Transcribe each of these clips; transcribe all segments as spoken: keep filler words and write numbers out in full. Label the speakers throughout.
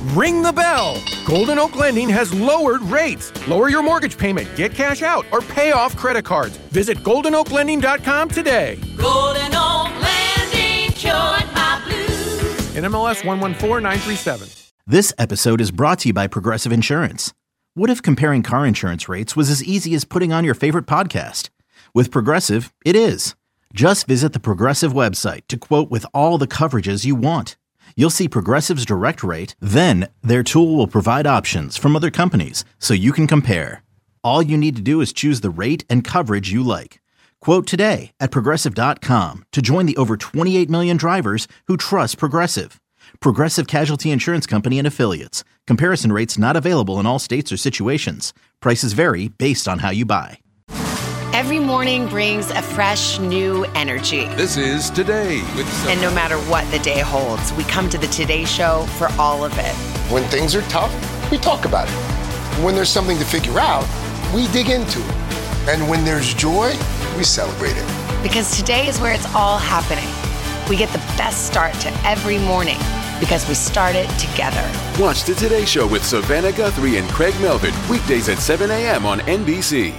Speaker 1: Ring the bell! Golden Oak Lending has lowered rates. Lower your mortgage payment, get cash out, or pay off credit cards. Visit golden oak lending dot com today.
Speaker 2: Golden Oak Lending cured my blues.
Speaker 1: N M L S one one four nine three seven.
Speaker 3: This episode is brought to you by Progressive Insurance. What if comparing car insurance rates was as easy as putting on your favorite podcast? With Progressive, it is. Just visit the Progressive website to quote with all the coverages you want. You'll see Progressive's direct rate, then their tool will provide options from other companies so you can compare. All you need to do is choose the rate and coverage you like. Quote today at progressive dot com to join the over twenty-eight million drivers who trust Progressive. Progressive Casualty Insurance Company and Affiliates. Comparison rates not available in all states or situations. Prices vary based on how you buy.
Speaker 4: Every morning brings a fresh, new energy.
Speaker 5: This is Today with Sophie.
Speaker 4: And no matter what the day holds, we come to the Today Show for all of it.
Speaker 6: When things are tough, we talk about it. When there's something to figure out, we dig into it. And when there's joy, we celebrate it.
Speaker 4: Because today is where it's all happening. We get the best start to every morning because we start it together.
Speaker 5: Watch the Today Show with Savannah Guthrie and Craig Melvin, weekdays at seven a.m. on N B C.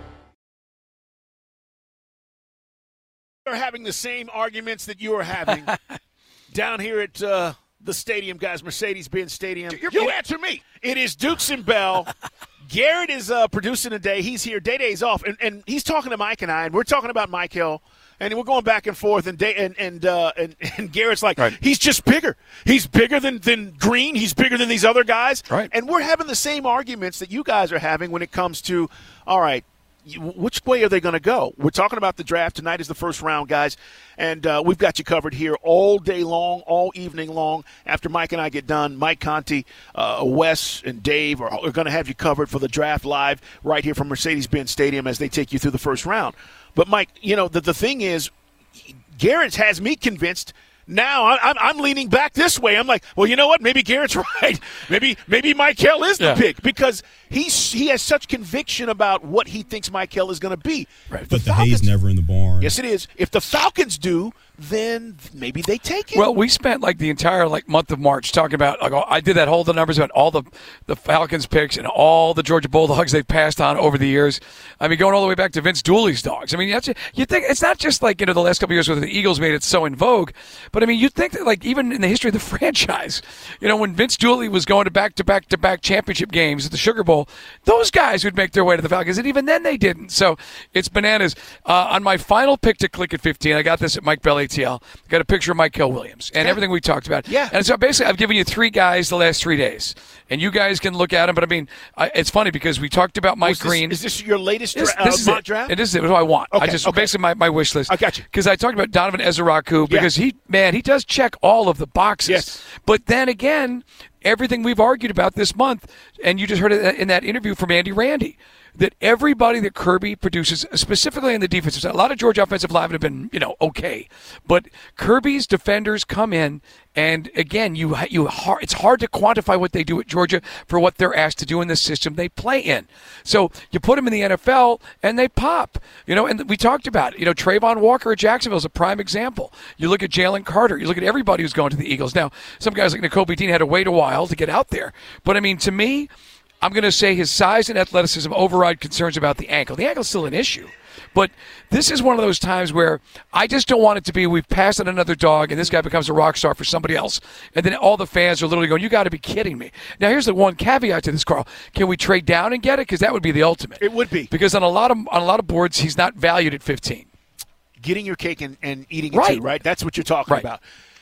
Speaker 7: Are having the same arguments that you are having down here at uh, the stadium, guys, Mercedes-Benz Stadium. You answer me. It is Dukes and Bell. Garrett is uh, producing today. He's here. Day-Day's off, and, and he's talking to Mike and I, and we're talking about Mike Hill, and we're going back and forth, and Day, and and, uh, and and Garrett's like, right. He's just bigger. He's bigger than, than Green. He's bigger than these other guys.
Speaker 8: Right.
Speaker 7: And we're having the same arguments that you guys are having when it comes to, all right, which way are they going to go? We're talking about the draft. Tonight is the first round, guys, and uh, we've got you covered here all day long, all evening long. After Mike and I get done, Mike Conti, uh, Wes, and Dave are, are going to have you covered for the draft live right here from Mercedes-Benz Stadium as they take you through the first round. But, Mike, you know, the, the thing is, Garrett has me convinced. Now I'm, I'm leaning back this way. I'm like, well, you know what? Maybe Garrett's right. Maybe maybe Mike Hill is the
Speaker 8: yeah.
Speaker 7: pick because he's he has such conviction about what he thinks Mike Hill is going to be.
Speaker 8: Right.
Speaker 9: But the, the hay's never in the barn.
Speaker 7: Yes, it is. If the Falcons do, then maybe they take it.
Speaker 8: Well, we spent like the entire like month of March talking about. Like, I did that whole the numbers about all the the Falcons picks and all the Georgia Bulldogs they've passed on over the years. I mean, going all the way back to Vince Dooley's dogs. I mean, that's, you think it's not just like you know the last couple of years where the Eagles made it so in vogue, but I mean, you'd think that like even in the history of the franchise, you know, when Vince Dooley was going to back to back to back championship games at the Sugar Bowl, those guys would make their way to the Falcons, and even then they didn't. So it's bananas. Uh, on my final pick to click at fifteen, I got this at Mike Bell A T L. Got a picture of Mike Hill Williams and everything we talked about.
Speaker 7: Yeah.
Speaker 8: And so basically, I've given you three guys the last three days, and you guys can look at them. But I mean, I, it's funny because we talked about Mike
Speaker 7: is this,
Speaker 8: Green.
Speaker 7: Is this your latest dra-
Speaker 8: this,
Speaker 7: uh,
Speaker 8: this is
Speaker 7: mock
Speaker 8: it.
Speaker 7: draft?
Speaker 8: It is it. What do I want?
Speaker 7: Okay,
Speaker 8: I just
Speaker 7: okay.
Speaker 8: basically my, my wish list.
Speaker 7: I got you.
Speaker 8: Because I talked about Donovan Ezeraku because
Speaker 7: yeah.
Speaker 8: he man he does check all of the boxes.
Speaker 7: Yes.
Speaker 8: But then again, everything we've argued about this month, and you just heard it in that interview from Andy Randy, that everybody that Kirby produces, specifically in the defensive side, a lot of Georgia offensive linemen have been, you know, okay, but Kirby's defenders come in, and again, you you it's hard to quantify what they do at Georgia for what they're asked to do in the system they play in. So you put them in the N F L, and they pop, you know. And we talked about it. You know, Trayvon Walker at Jacksonville is a prime example. You look at Jalen Carter. You look at everybody who's going to the Eagles. Now, some guys like Nakobe Dean had to wait a while to get out there, but I mean, to me, I'm going to say his size and athleticism override concerns about the ankle. The ankle's still an issue. But this is one of those times where I just don't want it to be we've passed on another dog and this guy becomes a rock star for somebody else. And then all the fans are literally going, you got to be kidding me. Now, here's the one caveat to this, Carl. Can we trade down and get it? Because that would be the ultimate.
Speaker 7: It would be.
Speaker 8: Because on a lot of on a lot of boards, he's not valued at fifteen.
Speaker 7: Getting your cake and, and eating it
Speaker 8: right.
Speaker 7: too, right? That's what you're talking
Speaker 8: right.
Speaker 7: about.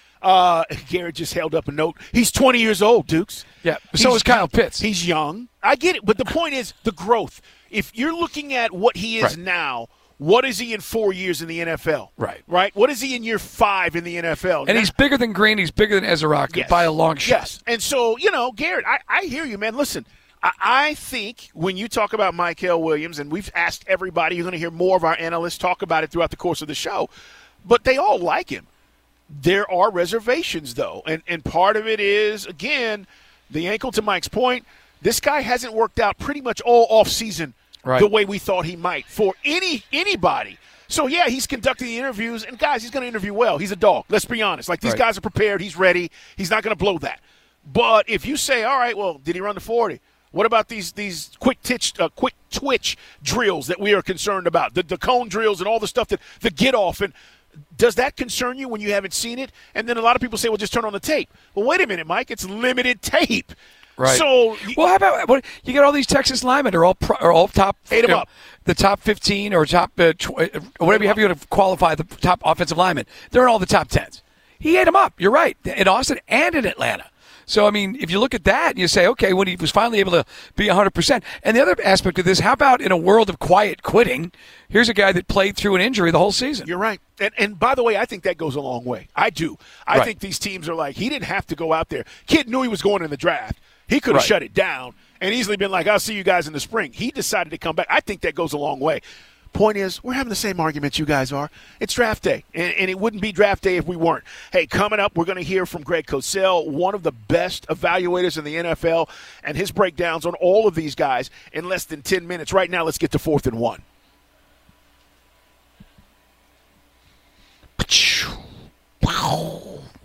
Speaker 7: Uh, Garrett just held up a note. He's twenty years old, Dukes.
Speaker 8: Yeah, so
Speaker 7: He's
Speaker 8: is Kyle
Speaker 7: young.
Speaker 8: Pitts.
Speaker 7: He's young. I get it, but the point is the growth. If you're looking at what he is
Speaker 8: right.
Speaker 7: now, what is he in four years in the N F L?
Speaker 8: Right.
Speaker 7: Right? What is he in year five in the N F L?
Speaker 8: And now, he's bigger than Green. He's bigger than Ezeraku
Speaker 7: yes.
Speaker 8: by a long shot.
Speaker 7: Yes. And so, you know, Garrett, I, I hear you, man. Listen, I, I think when you talk about Michael Williams, and we've asked everybody, you're going to hear more of our analysts talk about it throughout the course of the show, but they all like him. There are reservations, though, and and part of it is, again, the ankle, to Mike's point. This guy hasn't worked out pretty much all offseason
Speaker 8: right.
Speaker 7: the way we thought he might for any anybody. So, yeah, he's conducting the interviews, and, guys, he's going to interview well. He's a dog. Let's be honest. Like, these
Speaker 8: right.
Speaker 7: guys are prepared. He's ready. He's not going to blow that. But if you say, all right, well, did he run the forty? What about these these quick twitch, uh, quick twitch drills that we are concerned about, the, the cone drills and all the stuff that the get off? And does that concern you when you haven't seen it? And then a lot of people say, well, just turn on the tape. Well, wait a minute, Mike. It's limited tape.
Speaker 8: Right.
Speaker 7: So,
Speaker 8: well, how about what, you got all these Texas linemen are all pro, are all top
Speaker 7: Ate 'em
Speaker 8: you know,
Speaker 7: up.
Speaker 8: the top fifteen or top uh, tw- uh, whatever you have you to qualify the top offensive linemen. They're in all the top tens. He ate them up. You're right, in Austin and in Atlanta. So, I mean, if you look at that and you say, okay, when he was finally able to be one hundred percent. And the other aspect of this, how about in a world of quiet quitting, here's a guy that played through an injury the whole season.
Speaker 7: You're right. And, and by the way, I think that goes a long way. I do. I
Speaker 8: Right.
Speaker 7: think these teams are like, he didn't have to go out there. Kid knew he was going in the draft. He could have
Speaker 8: Right.
Speaker 7: shut it down and easily been like, I'll see you guys in the spring. He decided to come back. I think that goes a long way. Point is, we're having the same arguments you guys are. It's draft day, and, and it wouldn't be draft day if we weren't. Hey, coming up, we're going to hear from Greg Cosell, one of the best evaluators in the N F L, and his breakdowns on all of these guys in less than ten minutes. Right now, let's get to fourth and one. Wow.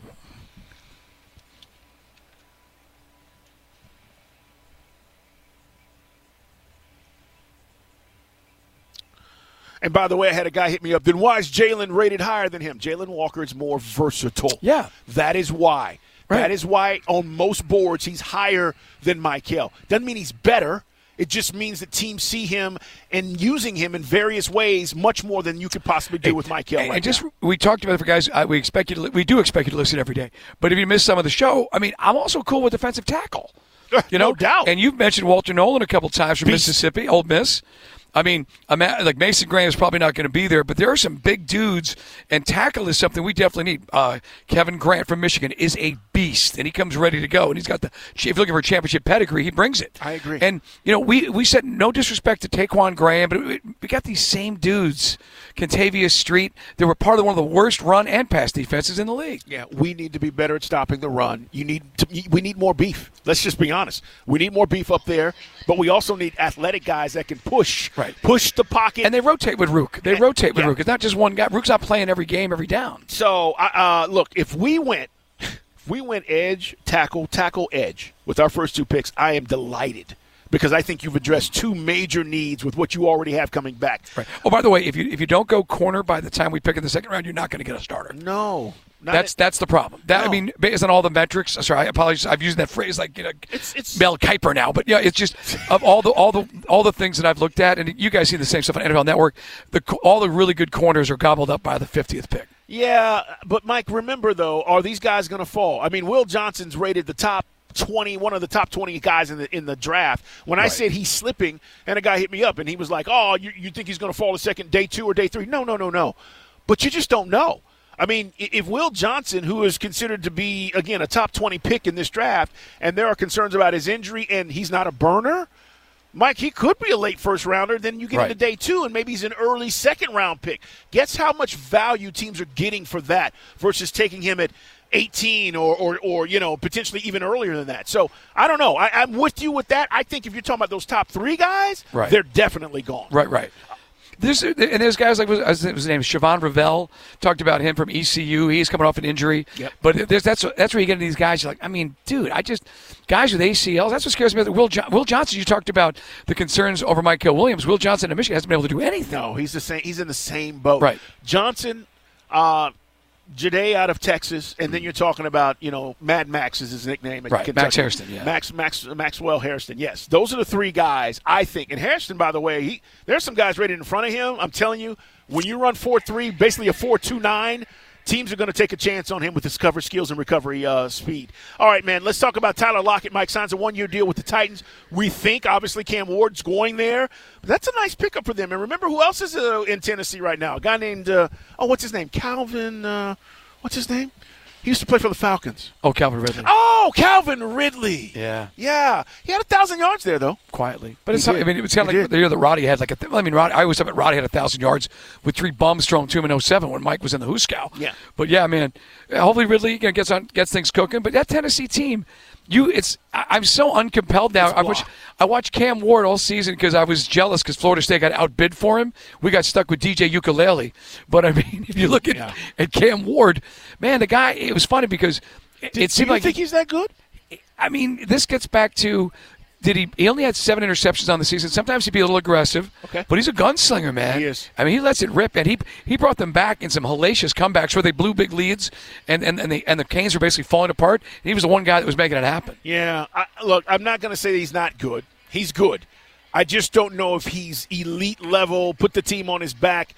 Speaker 7: And by the way, I had a guy hit me up. Then why is Jalen rated higher than him? Jalen Walker is more versatile.
Speaker 8: Yeah.
Speaker 7: That is why.
Speaker 8: Right.
Speaker 7: That is why on most boards he's higher than Michael. Doesn't mean he's better. It just means that teams see him and using him in various ways much more than you could possibly do with Michael
Speaker 8: And,
Speaker 7: right
Speaker 8: and just
Speaker 7: now.
Speaker 8: we talked about it for guys. Uh, we expect you to, li- we do expect you to listen every day. But if you miss some of the show, I mean, I'm also cool with defensive tackle. You know,
Speaker 7: No doubt.
Speaker 8: And you've mentioned Walter Nolan a couple times from
Speaker 7: Beast.
Speaker 8: Mississippi, Ole Miss. I mean, I'm at, like Mason Graham is probably not going to be there, but there are some big dudes, and tackle is something we definitely need. Uh, Kevin Grant from Michigan is a beast, and he comes ready to go. And he's got the if you're looking for a championship pedigree, he brings it.
Speaker 7: I agree.
Speaker 8: And you know, we we said no disrespect to Taquan Graham, but we, we got these same dudes, Contavious Street. They were part of one of the worst run and pass defenses in the league.
Speaker 7: Yeah, we need to be better at stopping the run. You need to, we need more beef. Let's just be honest. We need more beef up there, but we also need athletic guys that can push,
Speaker 8: Right.
Speaker 7: push the pocket.
Speaker 8: And they rotate with Rook. They
Speaker 7: And-
Speaker 8: rotate with
Speaker 7: yeah.
Speaker 8: Rook. It's not just one guy. Rook's not playing every game, every down.
Speaker 7: So, uh, look, if we went, if we went edge, tackle, tackle, edge with our first two picks, I am delighted because I think you've addressed two major needs with what you already have coming back.
Speaker 8: Right. Oh, by the way, if you if you don't go corner by the time we pick in the second round, you're not going to get a starter.
Speaker 7: No, not
Speaker 8: That's
Speaker 7: it.
Speaker 8: that's the problem. That I
Speaker 7: No.
Speaker 8: mean, based on all the metrics. Sorry, I apologize. I've used that phrase like you know,
Speaker 7: It's- it's-
Speaker 8: Mel Kiper now, but yeah, it's just of all the all the all the things that I've looked at, and you guys see the same stuff on N F L Network. The co- all the really good corners are gobbled up by the fiftieth pick.
Speaker 7: Yeah, but Mike, remember though, are these guys going to fall? I mean, Will Johnson's rated the top twenty, one of the top twenty guys in the in the draft. When I
Speaker 8: Right.
Speaker 7: said he's slipping, and a guy hit me up, and he was like, "Oh, you, you think he's going to fall to second, day two or day three?" No, no, no, no. But you just don't know. I mean, i- if Will Johnson, who is considered to be again a top twenty pick in this draft, and there are concerns about his injury, and he's not a burner. Mike, he could be a late first rounder. Then you get
Speaker 8: Right.
Speaker 7: into day two, and maybe he's an early second round pick. Guess how much value teams are getting for that versus taking him at eighteen or, or, or you know, potentially even earlier than that. So I don't know. I, I'm with you with that. I think if you're talking about those top three guys,
Speaker 8: Right.
Speaker 7: they're definitely gone.
Speaker 8: Right, right. There's, and there's guys like his his name is Siobhan Ravel. Talked about him from E C U. He's coming off an injury.
Speaker 7: Yep.
Speaker 8: But there's, that's that's where you get into these guys. You're like, I mean, dude, I just guys with A C Ls. That's what scares me. Will Jo- Will Johnson. You talked about the concerns over Michael Williams. Will Johnson in Michigan hasn't been able to do anything.
Speaker 7: No, he's the same. He's in the same boat.
Speaker 8: Right.
Speaker 7: Johnson, uh, Jade out of Texas, and then you're talking about, you know, Mad Max is his nickname. At
Speaker 8: Right,
Speaker 7: Kentucky.
Speaker 8: Max Hairston, yeah.
Speaker 7: Max, Max, Maxwell Hairston, yes. Those are the three guys, I think. And Hairston, by the way, he there's some guys rated in front of him. I'm telling you, when you run four three, basically a four two nine, teams are going to take a chance on him with his cover skills and recovery uh, speed. All right, man, let's talk about Tyler Lockett. Mike signs a one-year deal with the Titans. We think, obviously, Cam Ward's going there. But that's a nice pickup for them. And remember who else is uh, in Tennessee right now? A guy named, uh, oh, what's his name? Calvin, uh, what's his name? He used to play for the Falcons.
Speaker 8: Oh, Calvin Ridley.
Speaker 7: Oh, Calvin Ridley.
Speaker 8: Yeah.
Speaker 7: Yeah. He had a thousand yards there, though.
Speaker 8: Quietly, but it's
Speaker 7: He
Speaker 8: not, I
Speaker 7: did.
Speaker 8: mean, it was kind
Speaker 7: He
Speaker 8: of like
Speaker 7: did.
Speaker 8: the year that Roddy had like a. Th- I mean, Roddy, I always thought that Roddy had a thousand yards with three bums thrown to him in oh seven when Mike was in the Hooskow.
Speaker 7: Yeah.
Speaker 8: But yeah, man, hopefully Ridley you know, gets on gets things cooking. But that Tennessee team, you, it's I, I'm so uncompelled now. I watch I watched Cam Ward all season because I was jealous because Florida State got outbid for him. We got stuck with D J Ukulele. But I mean, if you look at
Speaker 7: Yeah.
Speaker 8: at Cam Ward, man, the guy. It was funny because it, it
Speaker 7: Do
Speaker 8: seemed
Speaker 7: you
Speaker 8: like
Speaker 7: think he's that good?
Speaker 8: I mean, this gets back to. Did he? He only had seven interceptions on the season. Sometimes he'd be a little aggressive,
Speaker 7: okay.
Speaker 8: but he's a gunslinger, man.
Speaker 7: He is.
Speaker 8: I mean, he lets it rip, and he he brought them back in some hellacious comebacks where they blew big leads, and and and the and the Canes were basically falling apart. And he was the one guy that was making it happen.
Speaker 7: Yeah. I, look, I'm not going to say that he's not good. He's good. I just don't know if he's elite level. Put the team on his back.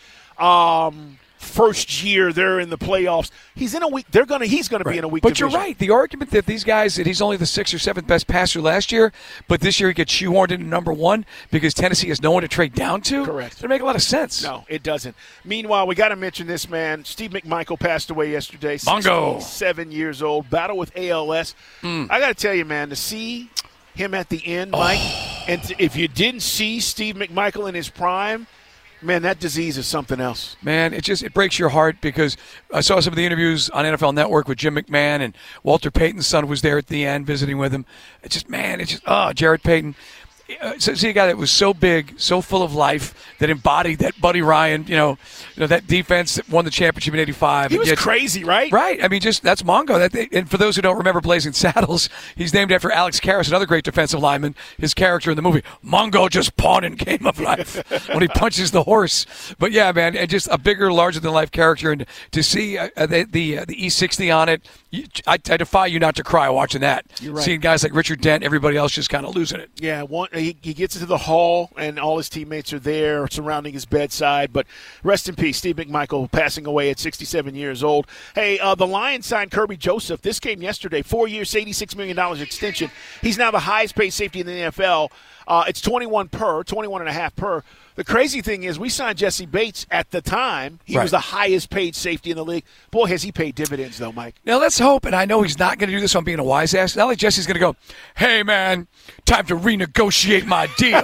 Speaker 7: Um, First year they're in the playoffs. He's in a week. They're gonna. He's gonna
Speaker 8: right.
Speaker 7: be in a weak.
Speaker 8: But
Speaker 7: division.
Speaker 8: You're right. The argument that these guys that he's only the sixth or seventh best passer last year, but this year he gets shoehorned into number one because Tennessee has no one to trade down to.
Speaker 7: Correct.
Speaker 8: Doesn't make a lot of sense.
Speaker 7: No, it doesn't. Meanwhile, we got to mention this man. Steve McMichael passed away yesterday.
Speaker 8: Mongo.
Speaker 7: Seven years old. Battle with A L S. Mm. I got to tell you, man, to see him at the end, Mike, oh. and to, if you didn't see Steve McMichael in his prime. Man, that disease is something else.
Speaker 8: Man, it just it breaks your heart because I saw some of the interviews on N F L Network with Jim McMahon, and Walter Payton's son was there at the end visiting with him. It's just, man, it's just, oh, Jared Payton. Uh, so, see a guy that was so big, so full of life, that embodied that Buddy Ryan, you know, you know that defense that won the championship in eighty-five.
Speaker 7: He was
Speaker 8: yet,
Speaker 7: crazy, right?
Speaker 8: Right. I mean, just that's Mongo. That, and for those who don't remember Blazing Saddles, he's named after Alex Karras, another great defensive lineman. His character in the movie, Mongo just pawned in Game of Life when he punches the horse. But yeah, man, and just a bigger, larger than life character, and to see uh, the the, uh, the E sixty on it, you, I, I defy you not to cry watching that.
Speaker 7: You're right.
Speaker 8: Seeing guys like Richard Dent, everybody else just kind of losing it.
Speaker 7: Yeah, one. He, he gets into the hall, and all his teammates are there surrounding his bedside. But rest in peace, Steve McMichael, passing away at sixty-seven years old. Hey, uh, the Lions signed Kirby Joseph. This came yesterday. Four years, eighty-six million dollars extension. He's now the highest-paid safety in the N F L. Uh, it's twenty-one per, twenty-one and a half per. The crazy thing is we signed Jesse Bates at the time. He
Speaker 8: right.
Speaker 7: was the highest-paid safety in the league. Boy, has he paid dividends, though, Mike.
Speaker 8: Now, let's hope, and I know he's not going to do this on being a wise ass. Not like Jesse's going to go, hey, man, time to renegotiate my deal.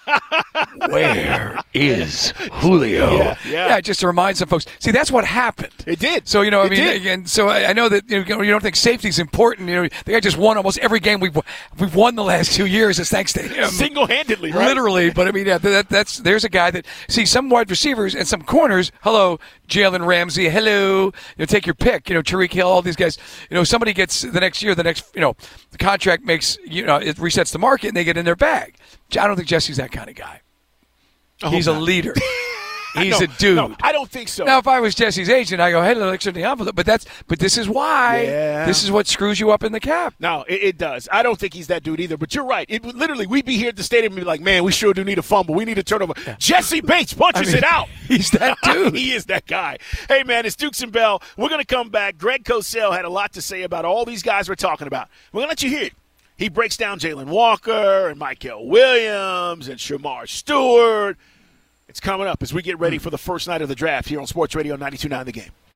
Speaker 8: Where is Julio?
Speaker 7: Yeah, yeah.
Speaker 8: yeah, just to remind some folks. See, that's what happened.
Speaker 7: It did.
Speaker 8: So, you know, I
Speaker 7: it
Speaker 8: mean,
Speaker 7: did.
Speaker 8: again, so I, I know that you know, you don't think safety's important. You know, the guy just won almost every game we've we've won the last two years. It's thanks to him.
Speaker 7: Single-handedly, right?
Speaker 8: Literally, but I mean, yeah, that, that's there's a guy that see some wide receivers and some corners. Hello, Jalen Ramsey. Hello, you know, take your pick. You know, Tariq Hill. All these guys. You know, somebody gets the next year. The next, you know, the contract makes you know it resets the market and they get in their bag. I don't think Jesse's that kind of guy. He's a leader. He's
Speaker 7: no,
Speaker 8: a dude.
Speaker 7: No, I don't think so.
Speaker 8: Now, if I was Jesse's agent, I go, hey, let's in the envelope. But that's, but this is why.
Speaker 7: Yeah.
Speaker 8: This is what screws you up in the cap.
Speaker 7: No, it, it does. I don't think he's that dude either. But you're right. It literally, we'd be here at the stadium and be like, man, we sure do need a fumble. We need a turnover. Yeah. Jesse Bates punches
Speaker 8: I mean,
Speaker 7: it out.
Speaker 8: He's that dude.
Speaker 7: He is that guy. Hey, man, it's Dukes and Bell. We're going to come back. Greg Cosell had a lot to say about all these guys we're talking about. We're going to let you hear it. He breaks down Jalen Walker and Michael Williams and Shamar Stewart. It's coming up as we get ready for the first night of the draft here on Sports Radio ninety-two point nine The Game.